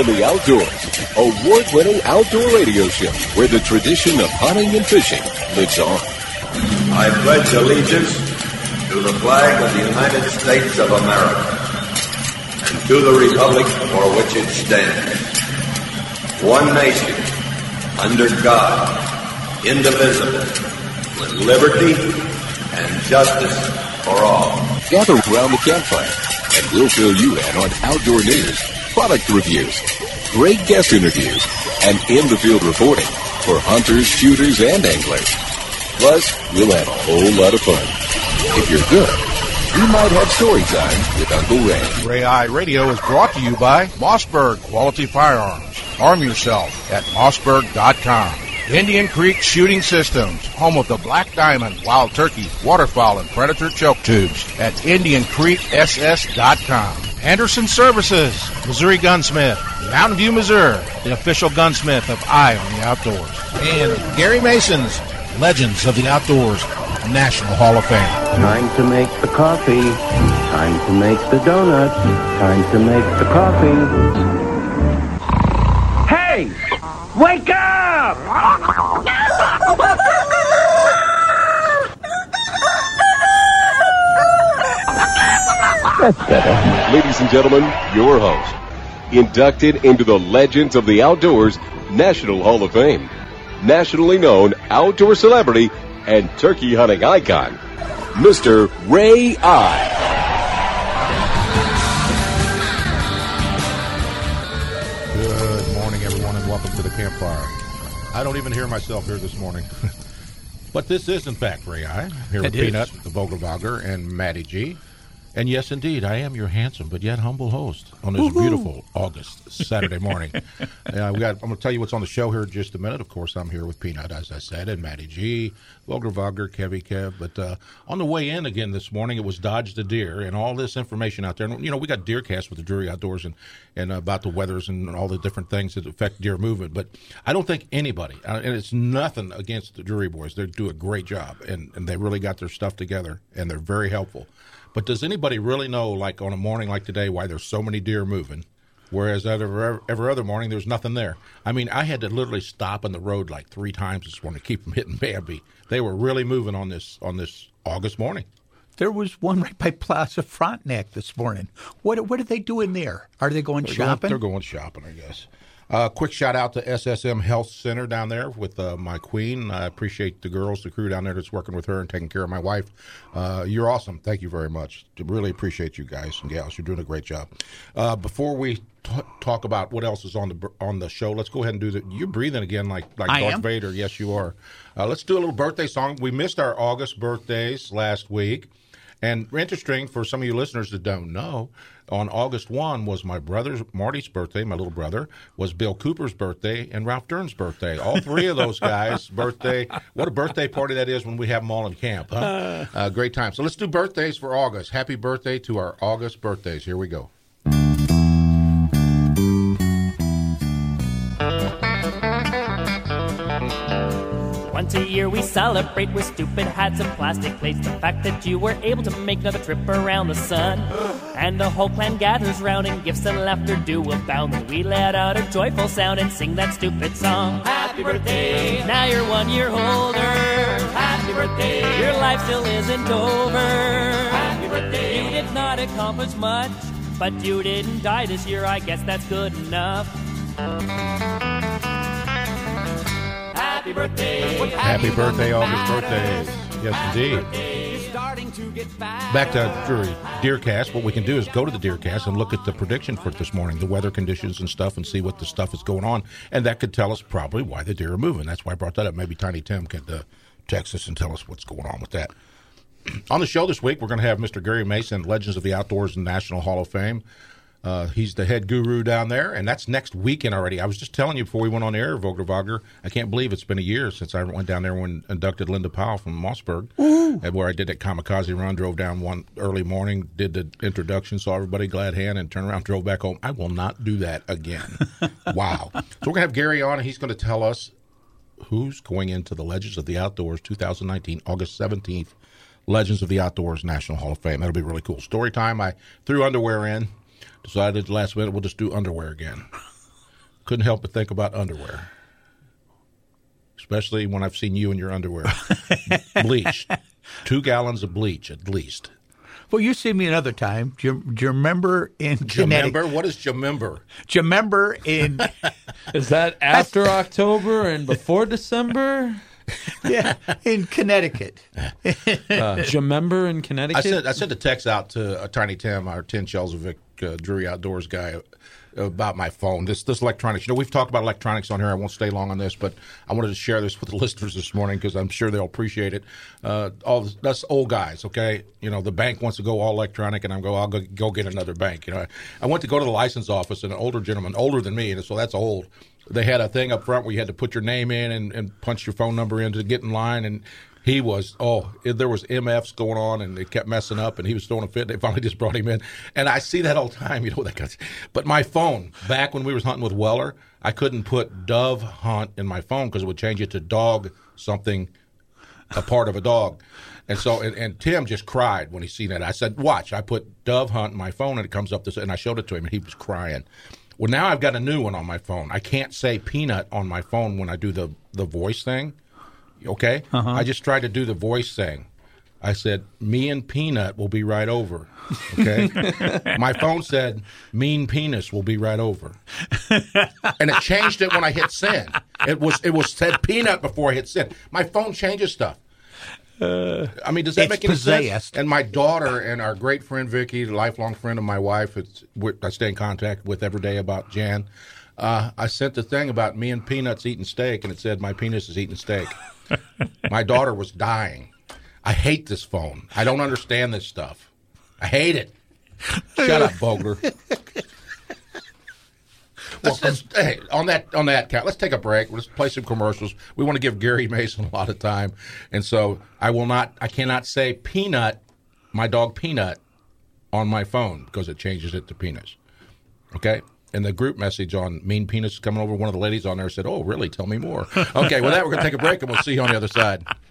of the Outdoors, award-winning outdoor radio show where the tradition of hunting and fishing lives on. I pledge allegiance to the flag of the United States of America and to the republic for which it stands, one nation, under God, indivisible, with liberty and justice for all. Gather around the campfire, and we'll fill you in on outdoor news, product reviews, great guest interviews, and in-the-field reporting for hunters, shooters, and anglers. Plus, we'll have a whole lot of fun. If you're good, you might have story time with Uncle Ray. Ray Eye Radio is brought to you by Mossberg Quality Firearms. Arm yourself at mossberg.com. Indian Creek Shooting Systems, home of the black diamond, wild turkey, waterfowl, and predator choke tubes at IndianCreekSS.com. Anderson Services, Missouri Gunsmith, Mountain View, Missouri, the official gunsmith of Eye on the Outdoors. And Gary Mason's Legends of the Outdoors National Hall of Fame. Time to make the coffee, time to make the donuts, time to make the coffee. Hey! Wake up! That's better. Ladies and gentlemen, your host, inducted into the Legends of the Outdoors National Hall of Fame, nationally known outdoor celebrity and turkey hunting icon, Mr. Ray Eye. Good morning, everyone, and welcome to the campfire. I don't even hear myself here this morning. But this is, in fact, Ray Eye, here with Peanut, the Vogelvogger, and Matty G. And yes, indeed, I am your handsome but yet humble host on this beautiful August Saturday morning. I'm going to tell you what's on the show here in just a minute. Of course, I'm here with Peanut, as I said, and Matty G, Vogelvogger, Kevy Kev. But on the way in again this morning, it was Dodge the Deer and all this information out there. And, you know, we got DeerCast with the Drury Outdoors and about the weathers and all the different things that affect deer movement. But I don't think anybody, and it's nothing against the Drury boys. They do a great job, and they really got their stuff together, and they're very helpful. But does anybody really know, like on a morning like today, why there's so many deer moving, whereas every other morning there's nothing there? I mean, I had to literally stop on the road like 3 times this morning to keep from hitting Bambi. They were really moving on this August morning. There was one right by Plaza Frontenac this morning. What are they doing there? Are they going shopping? They're going shopping, I guess. Quick shout out to SSM Health Center down there with my queen. I appreciate the girls, the crew down there that's working with her and taking care of my wife. You're awesome. Thank you very much. Really appreciate you guys and gals. You're doing a great job. Before we talk about what else is on the show, let's go ahead and do you're breathing again like Darth Vader. Yes, you are. Let's do a little birthday song. We missed our August birthdays last week. And interesting for some of you listeners that don't know, on August 1 was my brother Marty's birthday, my little brother, was Bill Cooper's birthday, and Ralph Dern's birthday. All 3 of those guys' birthday. What a birthday party that is when we have them all in camp, huh? Great time. So let's do birthdays for August. Happy birthday to our August birthdays. Here we go. Once a year we celebrate with stupid hats and plastic plates. The fact that you were able to make another trip around the sun. And the whole clan gathers round and gifts and laughter do abound. And we let out a joyful sound and sing that stupid song. Happy birthday, now you're 1 year older. Happy birthday, your life still isn't over. Happy birthday, you did not accomplish much, but you didn't die this year, I guess that's good enough. Happy birthday. Happy birthday, August birthdays. Yes, indeed. Back to DeerCast. What we can do is go to the DeerCast and look at the prediction for this morning, the weather conditions and stuff, and see what the stuff is going on. And that could tell us probably why the deer are moving. That's why I brought that up. Maybe Tiny Tim could text us and tell us what's going on with that. On the show this week, we're going to have Mr. Gary Mason, Legends of the Outdoors National Hall of Fame. He's the head guru down there, and that's next weekend already. I was just telling you before we went on air, Vogelvogger, I can't believe it's been a year since I went down there and inducted Linda Powell from Mossberg, where I did that kamikaze run, drove down one early morning, did the introduction, saw everybody glad hand, and turned around, drove back home. I will not do that again. Wow. So we're going to have Gary on, and he's going to tell us who's going into the Legends of the Outdoors 2019, August 17th, Legends of the Outdoors National Hall of Fame. That'll be really cool. Story time. I threw underwear in. Decided last minute we'll just do underwear again. couldn't help but think about underwear, especially when I've seen you in your underwear. Bleach. 2 gallons of bleach at least. Well, you see me another time. Do you remember in Connecticut? Jamember? What is Jamember? Jamember in... Is that after October and before December? Yeah, in Connecticut. Jamember in Connecticut? I sent a text out to Tiny Tim, our Tim Chelzovic Drury Outdoors guy, about my phone. This electronics. We've talked about electronics on here. I won't stay long on this, but I wanted to share this with the listeners this morning because I'm sure they'll appreciate it. That's old guys, okay? The bank wants to go all electronic, and I'll go get another bank. I went to go to the license office, and an older gentleman, older than me, and so that's old. They had a thing up front where you had to put your name in and punch your phone number in to get in line, and there was MFs going on, and they kept messing up, and he was throwing a fit. They finally just brought him in. And I see that all the time, that kind of, but my phone, back when we was hunting with Weller, I couldn't put Dove Hunt in my phone because it would change it to dog something, a part of a dog. And so, and Tim just cried when he seen that. I said, watch, I put Dove Hunt in my phone, and it comes up this, and I showed it to him, and he was crying. Well, now I've got a new one on my phone. I can't say peanut on my phone when I do the voice thing. Okay? Uh-huh. I just tried to do the voice thing. I said, me and Peanut will be right over. Okay? My phone said, mean penis will be right over. And it changed it when I hit send. It was said Peanut before I hit send. My phone changes stuff. Does that make any sense? And my daughter and our great friend Vicky, the lifelong friend of my wife, I stay in contact with every day about Jan. I sent the thing about me and Peanuts eating steak, and it said my penis is eating steak. My daughter was dying. I hate this phone. I don't understand this stuff. I hate it. Shut up, Vogler. Hey, on that count, let's take a break. Let's play some commercials. We want to give Gary Mason a lot of time, and so I cannot say Peanut, my dog Peanut, on my phone because it changes it to penis. Okay? And the group message on Mean Penis coming over, one of the ladies on there said, "Oh, really? Tell me more." Okay, with that, we're going to take a break, and we'll see you on the other side.